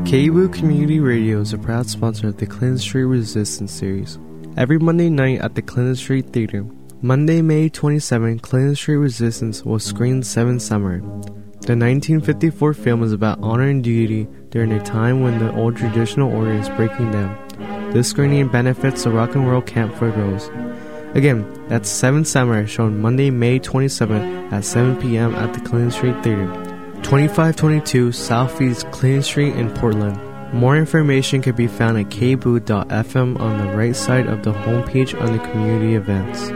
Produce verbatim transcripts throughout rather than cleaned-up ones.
K B O O Community Radio is a proud sponsor of the Clinton Street Resistance Series. Every Monday night at the Clinton Street Theater, Monday, May twenty-seventh, Clinton Street Resistance will screen Seven Summer. The nineteen fifty-four film is about honor and duty during a time when the old traditional order is breaking down. This screening benefits the Rock and Roll Camp for Girls. Again, that's Seven Summer, shown Monday, May twenty-seventh at seven p.m. at the Clinton Street Theater, twenty-five twenty-two Southeast Clinton Street in Portland. More information can be found at k b o o dot f m on the right side of the homepage under community events.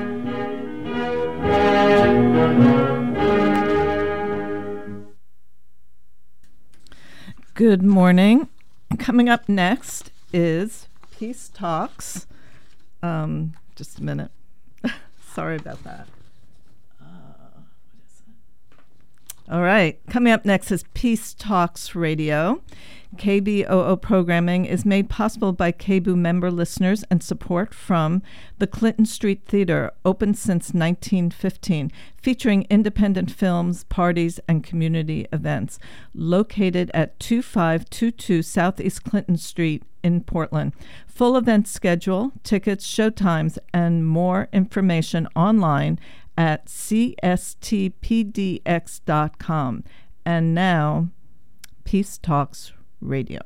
Good morning. Coming up next is Peace Talks. Um, just a minute. Sorry about that. Uh, what is it? All right. Coming up next is Peace Talks Radio. K B O O programming is made possible by K B O O member listeners and support from the Clinton Street Theater, open since nineteen fifteen, featuring independent films, parties, and community events. Located at two five two two Southeast Clinton Street in Portland. Full event schedule, tickets, showtimes, and more information online at c s t p d x dot com. And now, Peace Talks Radio.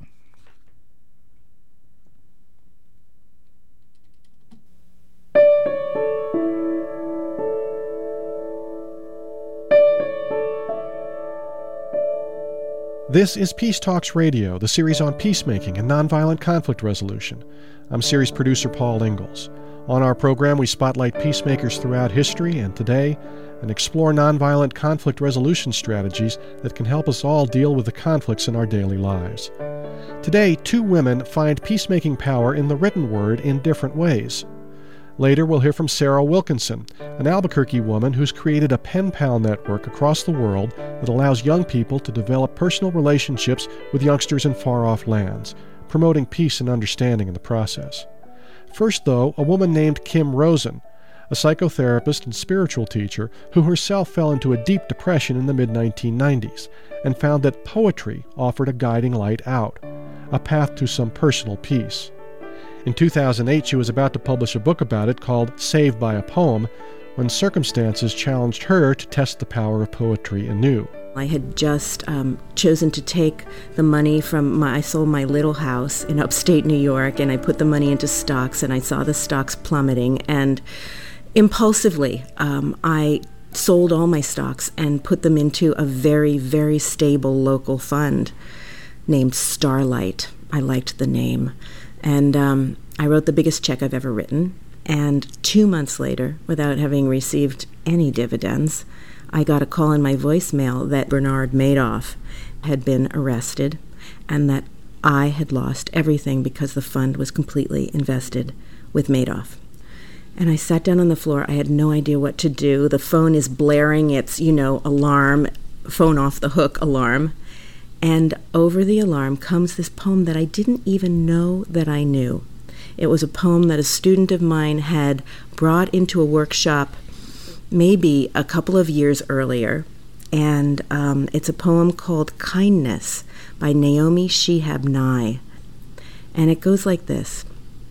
This is Peace Talks Radio, the series on peacemaking and nonviolent conflict resolution. I'm series producer Paul Ingalls. On our program, we spotlight peacemakers throughout history and today and explore nonviolent conflict resolution strategies that can help us all deal with the conflicts in our daily lives. Today, two women find peacemaking power in the written word in different ways. Later, we'll hear from Sarah Wilkinson, an Albuquerque woman who's created a pen pal network across the world that allows young people to develop personal relationships with youngsters in far-off lands, promoting peace and understanding in the process. First, though, a woman named Kim Rosen, a psychotherapist and spiritual teacher who herself fell into a deep depression in the mid nineteen nineties and found that poetry offered a guiding light out, a path to some personal peace. In two thousand eight, she was about to publish a book about it called Saved by a Poem, when circumstances challenged her to test the power of poetry anew. I had just um, chosen to take the money from my, I sold my little house in upstate New York, and I put the money into stocks, and I saw the stocks plummeting, and impulsively, um, I sold all my stocks and put them into a very, very stable local fund named Starlight. I liked the name. And um, I wrote the biggest check I've ever written. And two months later, without having received any dividends, I got a call in my voicemail that Bernard Madoff had been arrested and that I had lost everything because the fund was completely invested with Madoff. And I sat down on the floor. I had no idea what to do. The phone is blaring its, you know, alarm, phone off the hook alarm. And over the alarm comes this poem that I didn't even know that I knew. It was a poem that a student of mine had brought into a workshop maybe a couple of years earlier. And um, it's a poem called Kindness by Naomi Shihab Nye. And it goes like this.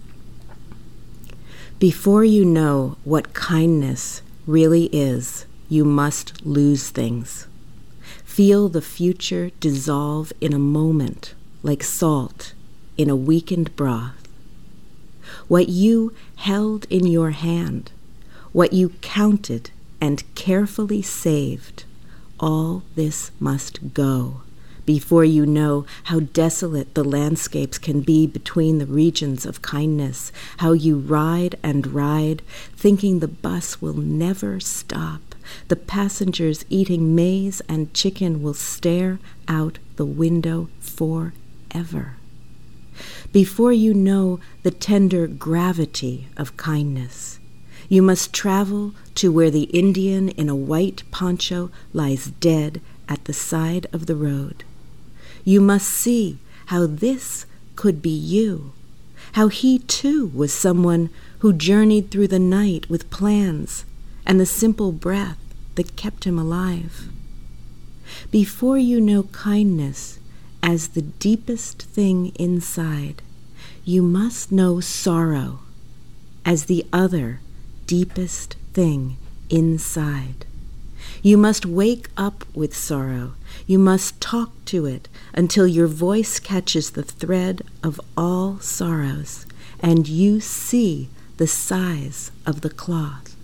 Before you know what kindness really is, you must lose things. Feel the future dissolve in a moment like salt in a weakened broth. What you held in your hand, what you counted and carefully saved, all this must go before you know how desolate the landscapes can be between the regions of kindness, how you ride and ride, thinking the bus will never stop. The passengers eating maize and chicken will stare out the window forever. Before you know the tender gravity of kindness, you must travel to where the Indian in a white poncho lies dead at the side of the road. You must see how this could be you, how he too was someone who journeyed through the night with plans and the simple breath that kept him alive. Before you know kindness as the deepest thing inside. You must know sorrow as the other deepest thing inside. You must wake up with sorrow. You must talk to it until your voice catches the thread of all sorrows and you see the size of the cloth.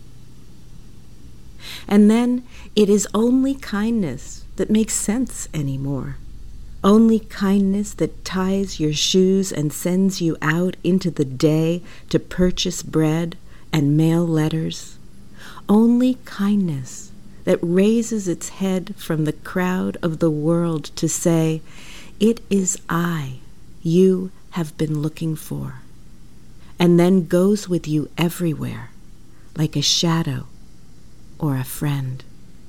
And then it is only kindness that makes sense anymore. Only kindness that ties your shoes and sends you out into the day to purchase bread and mail letters. Only kindness that raises its head from the crowd of the world to say, "It is I you have been looking for," and then goes with you everywhere, like a shadow or a friend.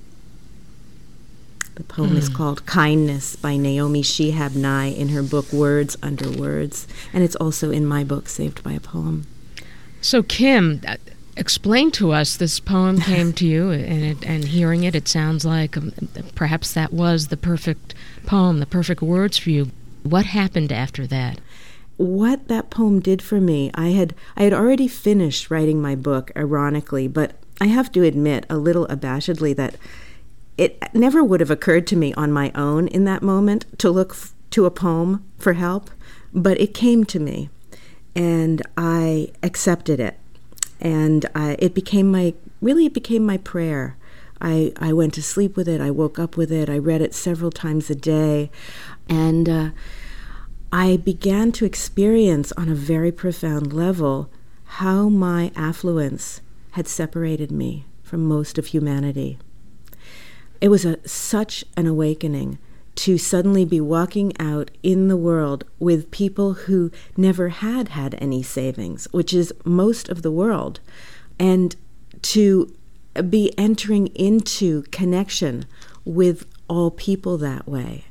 The poem mm. is called Kindness by Naomi Shihab Nye in her book Words Under Words, and it's also in my book Saved by a Poem. So Kim, uh, explain to us, this poem came to you, and, it, and hearing it, it sounds like um, perhaps that was the perfect poem, the perfect words for you. What happened after that? What that poem did for me, I had I had already finished writing my book, ironically, but I have to admit a little abashedly that it never would have occurred to me on my own in that moment to look f- to a poem for help, but it came to me, and I accepted it, and I, it became my, really it became my prayer. I, I went to sleep with it, I woke up with it, I read it several times a day, and uh, I began to experience on a very profound level how my affluence had separated me from most of humanity. It was a, such an awakening to suddenly be walking out in the world with people who never had had any savings, which is most of the world, and to be entering into connection with all people that way.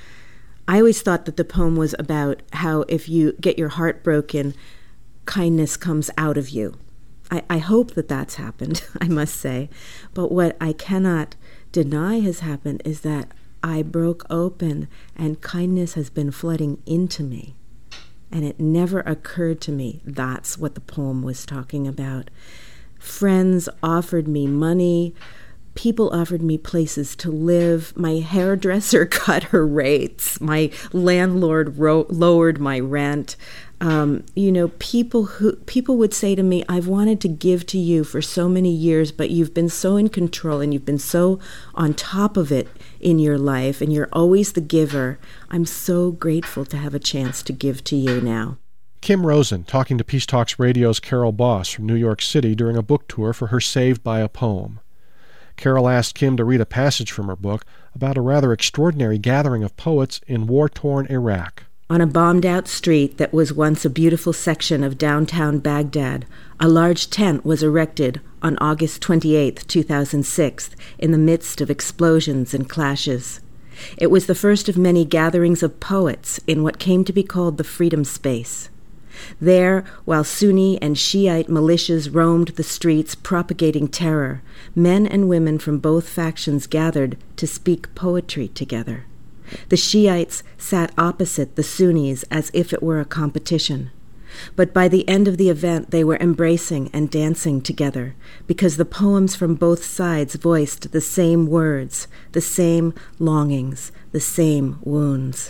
I always thought that the poem was about how if you get your heart broken, kindness comes out of you. I, I hope that that's happened, I must say. But what I cannot deny has happened is that I broke open and kindness has been flooding into me. And it never occurred to me that's what the poem was talking about. Friends offered me money. People offered me places to live. My hairdresser cut her rates. My landlord ro- lowered my rent. Um, you know, people who people would say to me, "I've wanted to give to you for so many years, but you've been so in control and you've been so on top of it in your life, and you're always the giver. I'm so grateful to have a chance to give to you now." Kim Rosen talking to Peace Talks Radio's Carol Boss from New York City during a book tour for her Saved by a Poem. Carol asked Kim to read a passage from her book about a rather extraordinary gathering of poets in war-torn Iraq. On a bombed-out street that was once a beautiful section of downtown Baghdad, a large tent was erected on August twenty-eighth, two thousand six, in the midst of explosions and clashes. It was the first of many gatherings of poets in what came to be called the Freedom Space. There, while Sunni and Shiite militias roamed the streets propagating terror, men and women from both factions gathered to speak poetry together. The Shiites sat opposite the Sunnis as if it were a competition. But by the end of the event, they were embracing and dancing together because the poems from both sides voiced the same words, the same longings, the same wounds.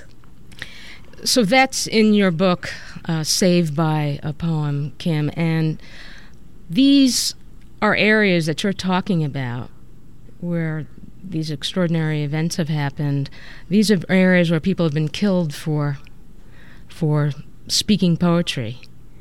So that's in your book, uh, Saved by a Poem, Kim, and these are areas that you're talking about where these extraordinary events have happened. These are areas where people have been killed for for speaking poetry.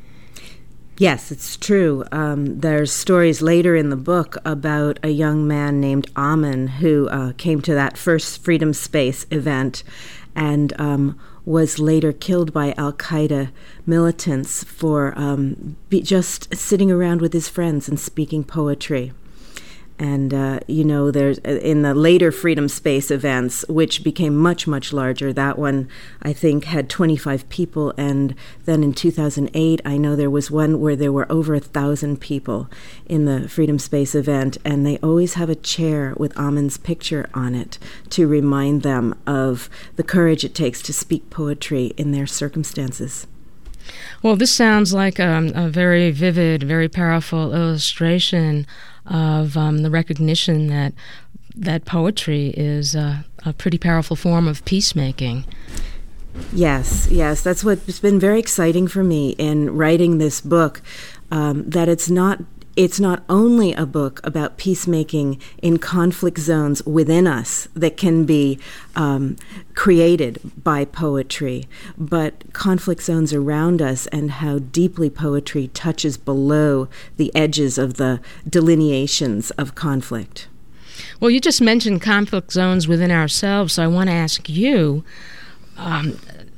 Yes, it's true. Um, there's stories later in the book about a young man named Amin who uh, came to that first Freedom Space event and um, was later killed by Al-Qaeda militants for um, be just sitting around with his friends and speaking poetry. And, uh, you know, there's in the later Freedom Space events, which became much, much larger, that one, I think, had twenty-five people. And then in two thousand eight, I know there was one where there were over a thousand people in the Freedom Space event. And they always have a chair with Amin's picture on it to remind them of the courage it takes to speak poetry in their circumstances. Well, this sounds like um, a very vivid, very powerful illustration of um, the recognition that that poetry is uh, a pretty powerful form of peacemaking. Yes, yes, that's what's been very exciting for me in writing this book, um, that it's not It's not only a book about peacemaking in conflict zones within us that can be um, created by poetry, but conflict zones around us and how deeply poetry touches below the edges of the delineations of conflict. Well, you just mentioned conflict zones within ourselves, so I want to ask you um,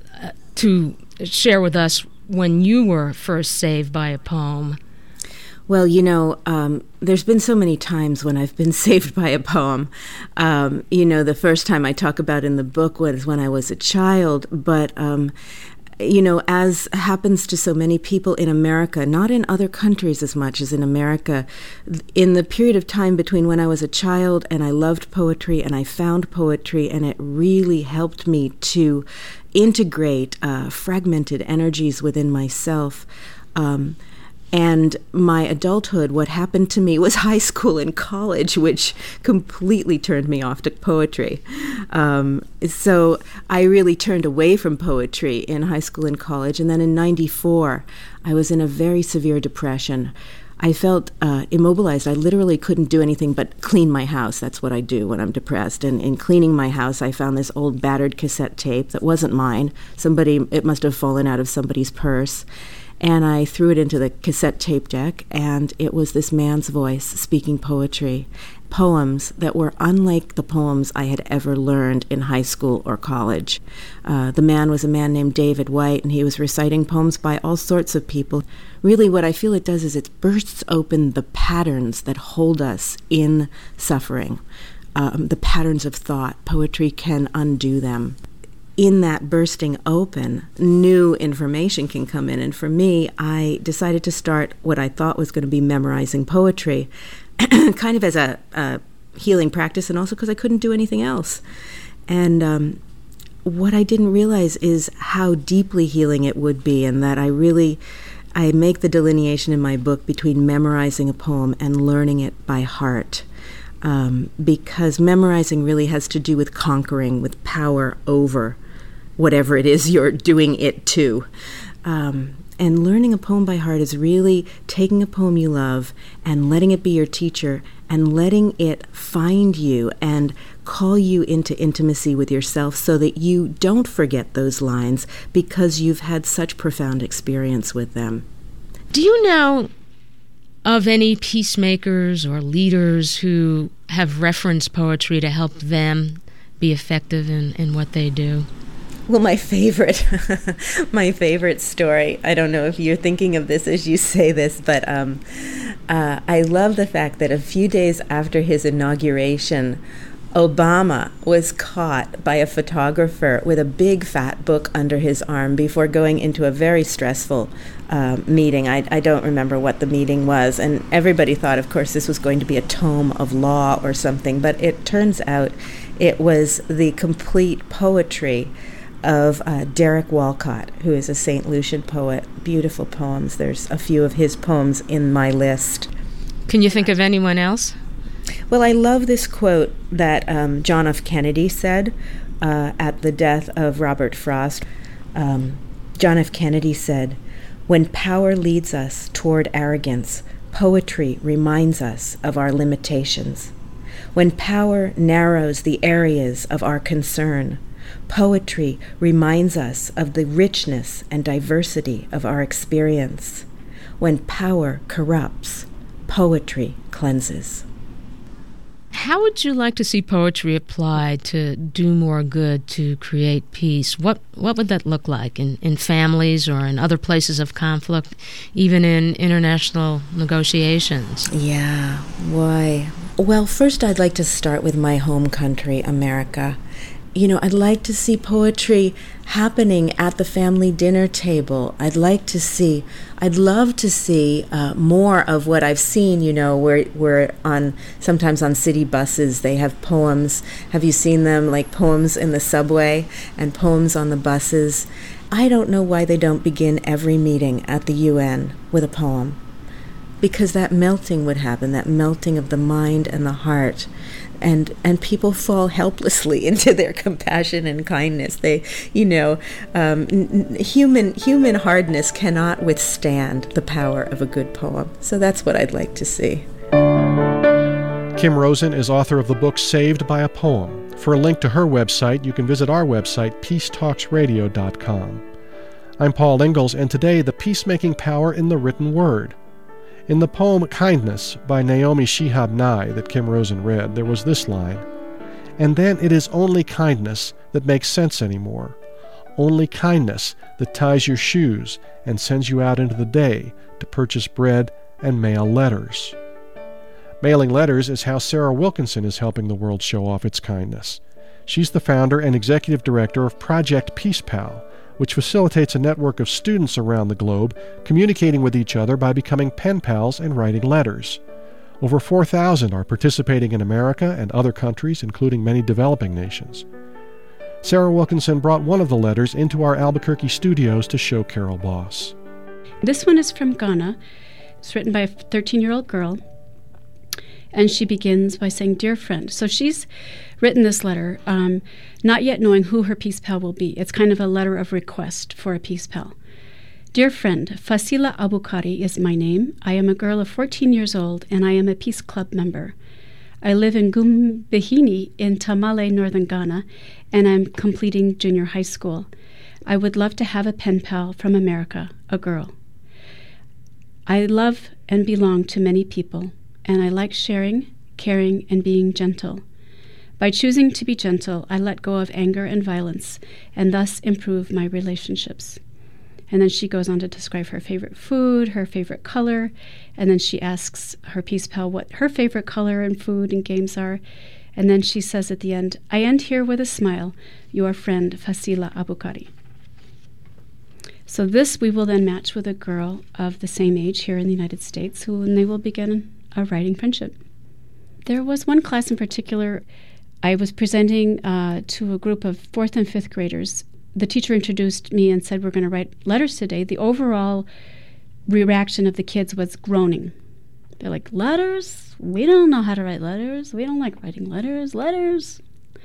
to share with us when you were first saved by a poem. Well, you know, um, there's been so many times when I've been saved by a poem. Um, you know, the first time I talk about in the book was when I was a child, but, um, you know, as happens to so many people in America, not in other countries as much as in America, in the period of time between when I was a child and I loved poetry and I found poetry, and it really helped me to integrate uh, fragmented energies within myself. Um, And my adulthood, what happened to me was high school and college, which completely turned me off to poetry. Um, so I really turned away from poetry in high school and college. And then in ninety-four, I was in a very severe depression. I felt uh, immobilized. I literally couldn't do anything but clean my house. That's what I do when I'm depressed. And in cleaning my house, I found this old battered cassette tape that wasn't mine. Somebody, it must have fallen out of somebody's purse. And I threw it into the cassette tape deck, and it was this man's voice speaking poetry, poems that were unlike the poems I had ever learned in high school or college. Uh, the man was a man named David White, and he was reciting poems by all sorts of people. Really, what I feel it does is it bursts open the patterns that hold us in suffering, um, the patterns of thought. Poetry can undo them. In that bursting open, new information can come in. And for me, I decided to start what I thought was going to be memorizing poetry, kind of as a, a healing practice, and also because I couldn't do anything else. And um, what I didn't realize is how deeply healing it would be, and that I really, I make the delineation in my book between memorizing a poem and learning it by heart. Um, because memorizing really has to do with conquering, with power over whatever it is you're doing it to. Um, and learning a poem by heart is really taking a poem you love and letting it be your teacher and letting it find you and call you into intimacy with yourself so that you don't forget those lines because you've had such profound experience with them. Do you know of any peacemakers or leaders who have referenced poetry to help them be effective in, in what they do? Well, my favorite, my favorite story, I don't know if you're thinking of this as you say this, but um, uh, I love the fact that a few days after his inauguration, Obama was caught by a photographer with a big fat book under his arm before going into a very stressful uh, meeting. I, I don't remember what the meeting was, and everybody thought, of course, this was going to be a tome of law or something, but it turns out it was the complete poetry of uh, Derek Walcott, who is a Saint Lucian poet. Beautiful poems. There's a few of his poems in my list. Can you think of anyone else? Well, I love this quote that um, John F. Kennedy said uh, at the death of Robert Frost. Um, John F. Kennedy said, "When power leads us toward arrogance, poetry reminds us of our limitations. When power narrows the areas of our concern, poetry reminds us of the richness and diversity of our experience. When power corrupts, poetry cleanses." How would you like to see poetry applied to do more good, to create peace? What what would that look like in, in families or in other places of conflict, even in international negotiations? Yeah, why? Well, first I'd like to start with my home country, America. You know, I'd like to see poetry happening at the family dinner table. I'd like to see, I'd love to see uh, more of what I've seen, you know, where, where on, sometimes on city buses they have poems. Have you seen them, like poems in the subway and poems on the buses? I don't know why they don't begin every meeting at the U N with a poem. Because that melting would happen, that melting of the mind and the heart. And and people fall helplessly into their compassion and kindness. They, you know, um, n- human human hardness cannot withstand the power of a good poem. So that's what I'd like to see. Kim Rosen is author of the book Saved by a Poem. For a link to her website, you can visit our website, peace talks radio dot com. I'm Paul Ingalls, and today, the peacemaking power in the written word. In the poem Kindness by Naomi Shihab Nye that Kim Rosen read, there was this line, "And then it is only kindness that makes sense anymore. Only kindness that ties your shoes and sends you out into the day to purchase bread and mail letters." Mailing letters is how Sarah Wilkinson is helping the world show off its kindness. She's the founder and executive director of Project Peace Pal, which facilitates a network of students around the globe communicating with each other by becoming pen pals and writing letters. Over four thousand are participating in America and other countries, including many developing nations. Sarah Wilkinson brought one of the letters into our Albuquerque studios to show Carol Boss. This one is from Ghana. It's written by a thirteen-year-old girl. And she begins by saying, "Dear friend." So she's written this letter, um, not yet knowing who her peace pal will be. It's kind of a letter of request for a peace pal. "Dear friend, Fasila Abukari is my name. I am a girl of fourteen years old, and I am a Peace Club member. I live in Gumbihini in Tamale, northern Ghana, and I'm completing junior high school. I would love to have a pen pal from America, a girl. I love and belong to many people, and I like sharing, caring, and being gentle. By choosing to be gentle, I let go of anger and violence, and thus improve my relationships." And then she goes on to describe her favorite food, her favorite color, and then she asks her peace pal what her favorite color and food and games are. And then she says at the end, "I end here with a smile, your friend Fasila Abukari." So this we will then match with a girl of the same age here in the United States, who and they will begin a writing friendship. There was one class in particular. I was presenting uh, to a group of fourth and fifth graders. The teacher introduced me and said, "We're going to write letters today." The overall reaction of the kids was groaning. They're like, "Letters? We don't know how to write letters. We don't like writing letters. Letters."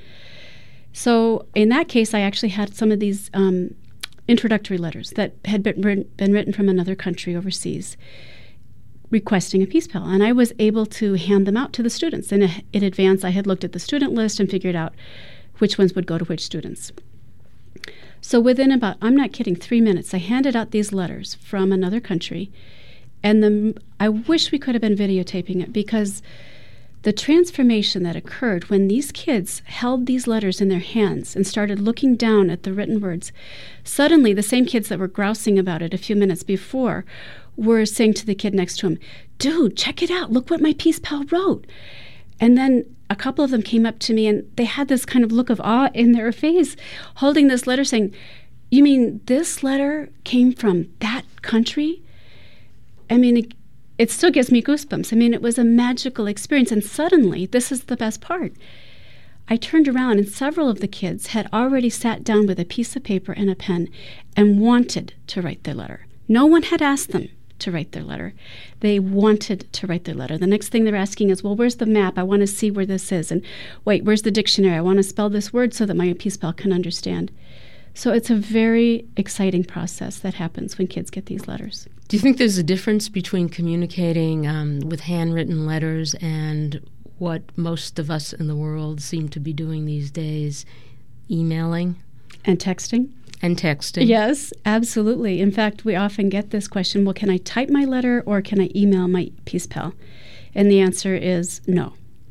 So in that case, I actually had some of these um, introductory letters that had been written, been written from another country overseas, requesting a peace pal. And I was able to hand them out to the students. And in advance, I had looked at the student list and figured out which ones would go to which students. So within about, I'm not kidding, three minutes, I handed out these letters from another country. And the, I wish we could have been videotaping it, because the transformation that occurred when these kids held these letters in their hands and started looking down at the written words, suddenly the same kids that were grousing about it a few minutes before were saying to the kid next to him, "Dude, check it out. Look what my peace pal wrote." And then a couple of them came up to me, and they had this kind of look of awe in their face, holding this letter saying, "You mean this letter came from that country?" I mean, it, it still gives me goosebumps. I mean, it was a magical experience. And suddenly, this is the best part, I turned around, and several of the kids had already sat down with a piece of paper and a pen and wanted to write their letter. No one had asked them to write their letter. They wanted to write their letter. The next thing they're asking is, "Well, where's the map? I want to see where this is. And wait, where's the dictionary? I want to spell this word so that my peace pal can understand." So it's a very exciting process that happens when kids get these letters. Do you think there's a difference between communicating um, with handwritten letters and what most of us in the world seem to be doing these days, emailing? And texting? And texting. Yes, absolutely. In fact, we often get this question, well, can I type my letter or can I email my peace pal? And the answer is no.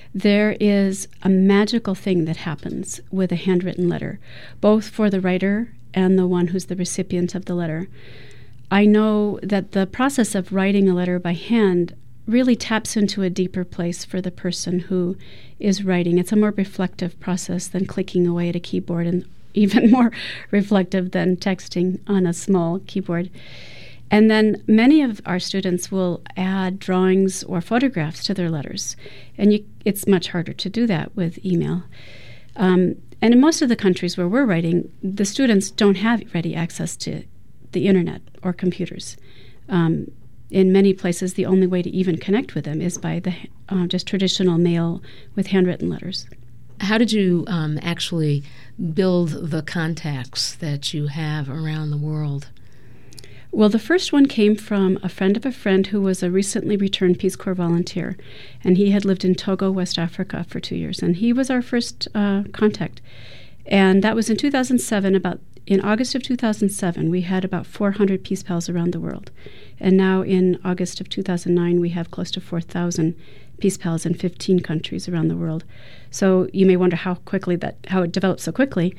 there is a magical thing that happens with a handwritten letter, both for the writer and the one who's the recipient of the letter. I know that the process of writing a letter by hand really taps into a deeper place for the person who is writing. It's a more reflective process than clicking away at a keyboard, and even more reflective than texting on a small keyboard. And then many of our students will add drawings or photographs to their letters. And you, it's much harder to do that with email. Um, and in most of the countries where we're writing, the students don't have ready access to the internet or computers. Um, in many places, the only way to even connect with them is by the uh, just traditional mail with handwritten letters. How did you um, actually build the contacts that you have around the world? Well, the first one came from a friend of a friend who was a recently returned Peace Corps volunteer, and he had lived in Togo, West Africa for two years, and he was our first uh, contact. And that was in two thousand seven. About in August of two thousand seven, we had about four hundred Peace Pals around the world. And now in August of two thousand nine, we have close to four thousand Peace Pals in fifteen countries around the world. So you may wonder how quickly that, how it developed so quickly.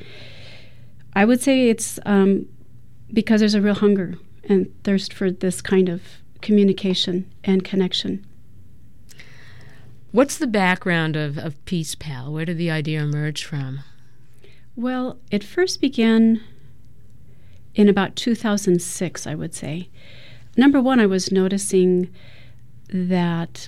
I would say it's um, because there's a real hunger and thirst for this kind of communication and connection. What's the background of, of Peace Pal? Where did the idea emerge from? Well, it first began in about two thousand six, I would say. Number one, I was noticing that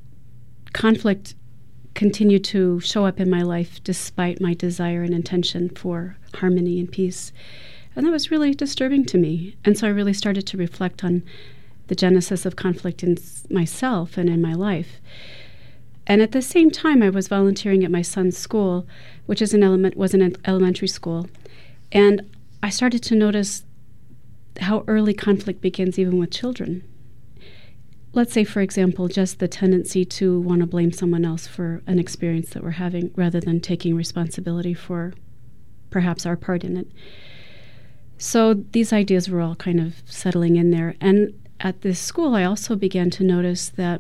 conflict continued to show up in my life despite my desire and intention for harmony and peace. And that was really disturbing to me. And so I really started to reflect on the genesis of conflict in myself and in my life. And at the same time, I was volunteering at my son's school, which is an element was an elementary school. And I started to notice how early conflict begins even with children. Let's say, for example, just the tendency to want to blame someone else for an experience that we're having rather than taking responsibility for perhaps our part in it. So these ideas were all kind of settling in there. And at this school, I also began to notice that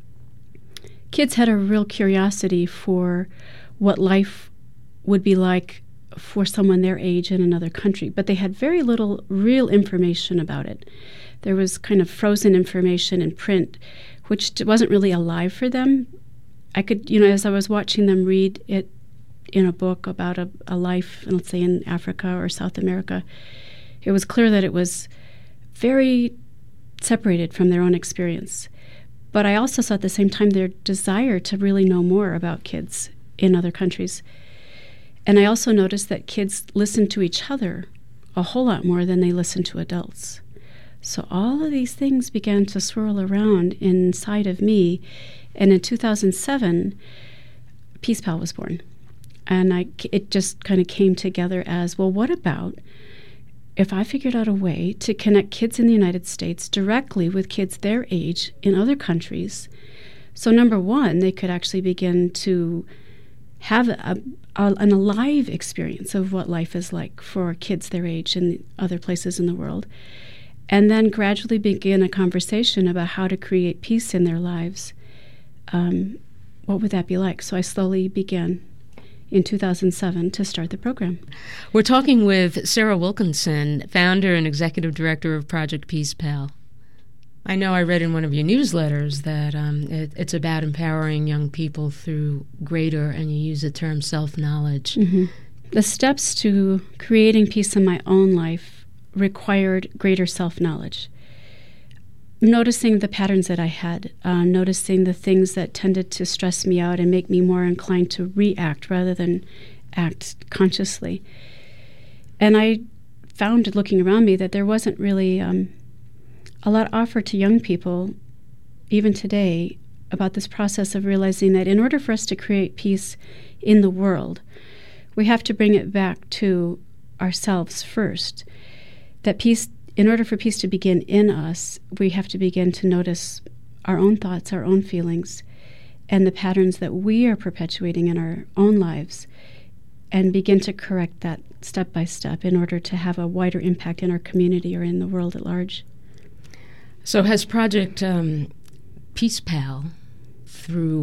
kids had a real curiosity for what life would be like for someone their age in another country, but they had very little real information about it. There was kind of frozen information in print, which wasn't really alive for them. I could, you know, as I was watching them read it in a book about a, a life, let's say in Africa or South America, it was clear that it was very separated from their own experience. But I also saw at the same time their desire to really know more about kids in other countries. And I also noticed that kids listen to each other a whole lot more than they listen to adults. So all of these things began to swirl around inside of me. And in two thousand seven, Peace Pal was born. And I, it just kind of came together as, well, what about if I figured out a way to connect kids in the United States directly with kids their age in other countries? So number one, they could actually begin to have a, a, an alive experience of what life is like for kids their age in other places in the world, and then gradually begin a conversation about how to create peace in their lives. Um, what would that be like? So I slowly began in two thousand seven to start the program. We're talking with Sarah Wilkinson, founder and executive director of Project Peace Pal. I know I read in one of your newsletters that um, it, it's about empowering young people through greater, and you use the term self-knowledge. Mm-hmm. The steps to creating peace in my own life required greater self-knowledge. Noticing the patterns that I had, uh, noticing the things that tended to stress me out and make me more inclined to react rather than act consciously. And I found, looking around me, that there wasn't really um, a lot offered to young people, even today, about this process of realizing that in order for us to create peace in the world, we have to bring it back to ourselves first. That peace In order for peace to begin in us, we have to begin to notice our own thoughts, our own feelings, and the patterns that we are perpetuating in our own lives, and begin to correct that step by step in order to have a wider impact in our community or in the world at large. So has Project um, Peace Pal, through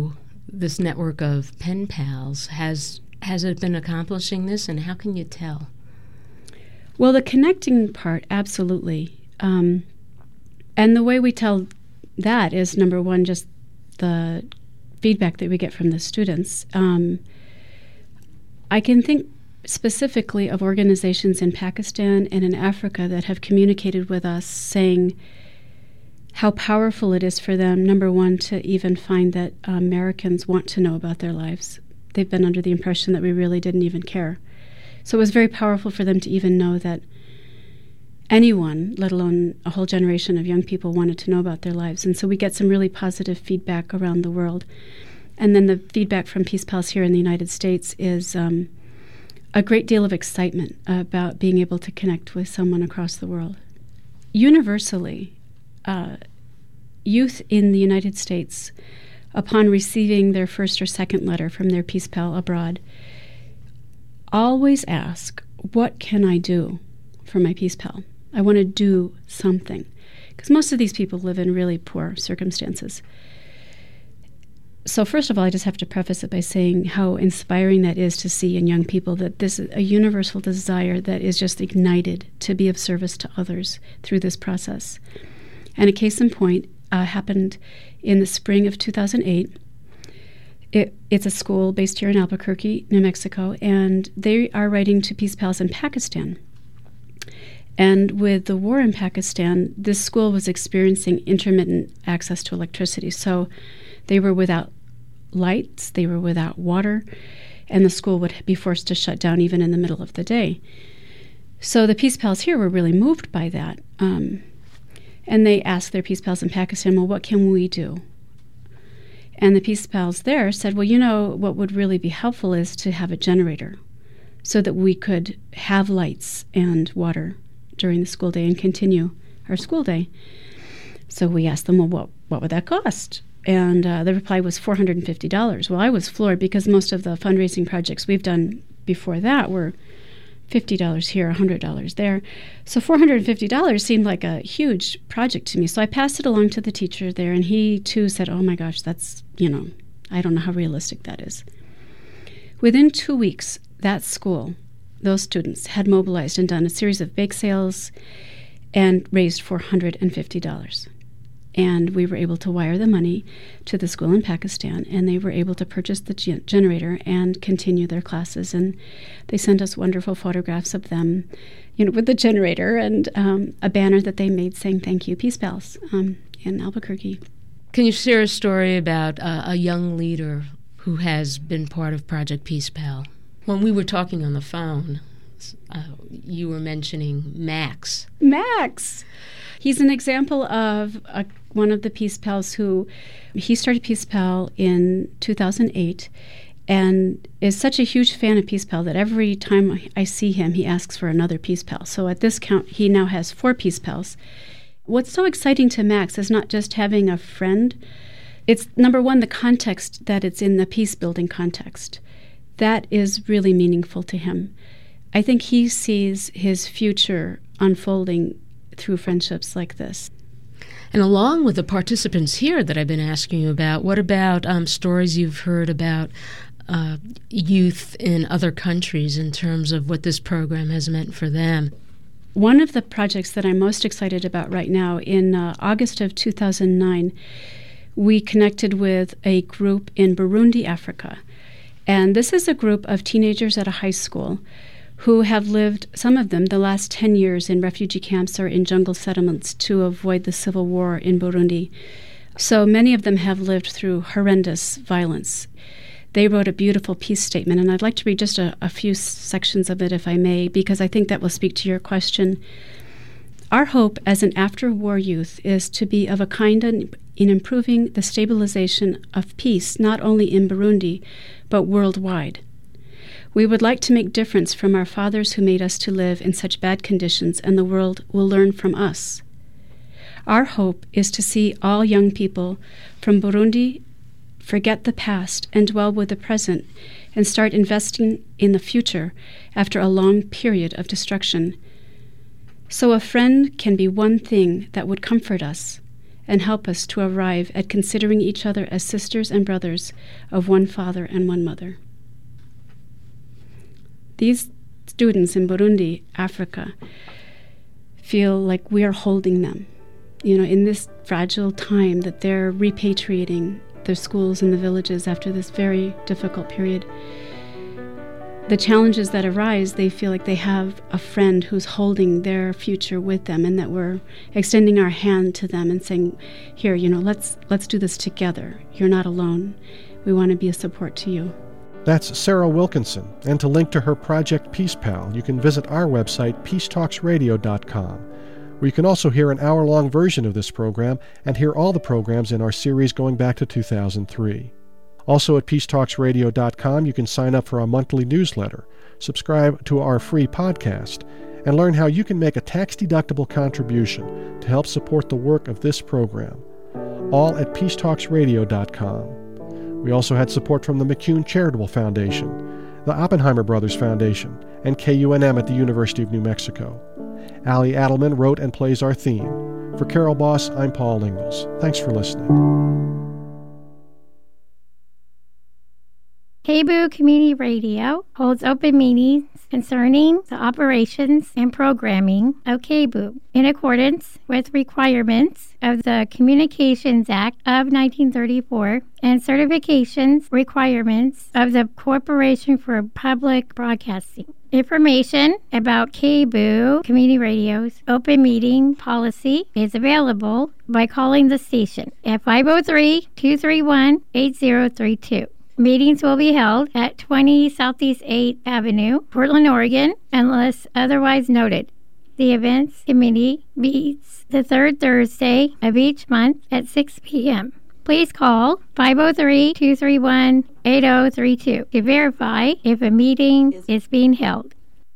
this network of pen pals. Has has it been accomplishing this, and how can you tell? Well, the connecting part, absolutely. Um, and the way we tell that is, number one, just the feedback that we get from the students. Um, I can think specifically of organizations in Pakistan and in Africa that have communicated with us saying how powerful it is for them, number one, to even find that uh, Americans want to know about their lives. They've been under the impression that we really didn't even care. So it was very powerful for them to even know that anyone, let alone a whole generation of young people, wanted to know about their lives. And so we get some really positive feedback around the world. And then the feedback from Peace Pals here in the United States is um, a great deal of excitement about being able to connect with someone across the world. Universally, uh, youth in the United States, upon receiving their first or second letter from their Peace Pal abroad, always ask, what can I do for my Peace Pal? I want to do something. Because most of these people live in really poor circumstances. So first of all, I just have to preface it by saying how inspiring that is to see in young people, that this is a universal desire that is just ignited to be of service to others through this process. And a case in point uh, happened in the spring of two thousand eight. It, it's a school based here in Albuquerque, New Mexico, and they are writing to Peace Pals in Pakistan. And with the war in Pakistan, this school was experiencing intermittent access to electricity. So they were without lights, they were without water, and the school would be forced to shut down even in the middle of the day. So the Peace Pals here were really moved by that. Um, and they asked their Peace Pals in Pakistan, well, what can we do? And the Peace Pals there said, well, you know, what would really be helpful is to have a generator so that we could have lights and water during the school day and continue our school day. So we asked them, well, what, what would that cost? And uh, the reply was four hundred fifty dollars. Well, I was floored because most of the fundraising projects we've done before that were fifty dollars here, one hundred dollars there. So four hundred fifty dollars seemed like a huge project to me. So I passed it along to the teacher there, and he too said, oh my gosh, that's, you know, I don't know how realistic that is. Within two weeks, that school, those students had mobilized and done a series of bake sales and raised four hundred fifty dollars. And we were able to wire the money to the school in Pakistan, and they were able to purchase the ge- generator and continue their classes. And they sent us wonderful photographs of them, you know, with the generator and um, a banner that they made saying, thank you, Peace Pals, um, in Albuquerque. Can you share a story about uh, a young leader who has been part of Project Peace Pal? When we were talking on the phone, uh, you were mentioning Max. Max! He's an example of a, one of the Peace Pals who, he started Peace Pal in two thousand eight and is such a huge fan of Peace Pal that every time I see him, he asks for another Peace Pal. So at this count, he now has four Peace Pals. What's so exciting to Max is not just having a friend. It's, number one, the context that it's in, the peace-building context. That is really meaningful to him. I think he sees his future unfolding through friendships like this. And along with the participants here that I've been asking you about, what about um, stories you've heard about uh, youth in other countries in terms of what this program has meant for them? One of the projects that I'm most excited about right now, in uh, August of two thousand nine, we connected with a group in Burundi, Africa. And this is a group of teenagers at a high school who have lived, some of them, the last ten years in refugee camps or in jungle settlements to avoid the civil war in Burundi. So many of them have lived through horrendous violence. They wrote a beautiful peace statement, and I'd like to read just a, a few sections of it, if I may, because I think that will speak to your question. Our hope as an after-war youth is to be of a kind in, in improving the stabilization of peace, not only in Burundi, but worldwide. We would like to make difference from our fathers who made us to live in such bad conditions, and the world will learn from us. Our hope is to see all young people from Burundi forget the past and dwell with the present and start investing in the future after a long period of destruction. So a friend can be one thing that would comfort us, and help us to arrive at considering each other as sisters and brothers of one father and one mother. These students in Burundi, Africa, feel like we are holding them, you know, in this fragile time that they're repatriating their schools and the villages after this very difficult period. The challenges that arise, they feel like they have a friend who's holding their future with them, and that we're extending our hand to them and saying, here, you know, let's let's do this together. You're not alone. We want to be a support to you. That's Sarah Wilkinson, and to link to her project Peace Pal, you can visit our website, peace talks radio dot com, where you can also hear an hour-long version of this program and hear all the programs in our series going back to two thousand three. Also at peace talks radio dot com, you can sign up for our monthly newsletter, subscribe to our free podcast, and learn how you can make a tax-deductible contribution to help support the work of this program. All at peace talks radio dot com. We also had support from the McCune Charitable Foundation, the Oppenheimer Brothers Foundation, and K U N M at the University of New Mexico. Ali Adelman wrote and plays our theme. For Carol Boss, I'm Paul Ingalls. Thanks for listening. K B U Community Radio holds open meetings concerning the operations and programming of K B U in accordance with requirements of the Communications Act of nineteen thirty-four and certifications requirements of the Corporation for Public Broadcasting. Information about K B U Community Radio's open meeting policy is available by calling the station at five oh three, two three one, eight oh three two. Meetings will be held at twenty Southeast eighth Avenue, Portland, Oregon, unless otherwise noted. The events committee meets the third Thursday of each month at six p.m. Please call five oh three, two three one, eight oh three two to verify if a meeting is being held.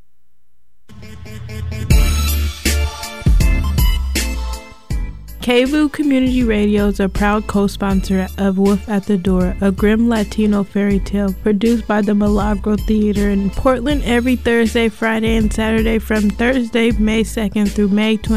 K B U Community Radio is a proud co-sponsor of Wolf at the Door, a grim Latino fairy tale produced by the Milagro Theater in Portland every Thursday, Friday, and Saturday from Thursday, May second through May twentieth.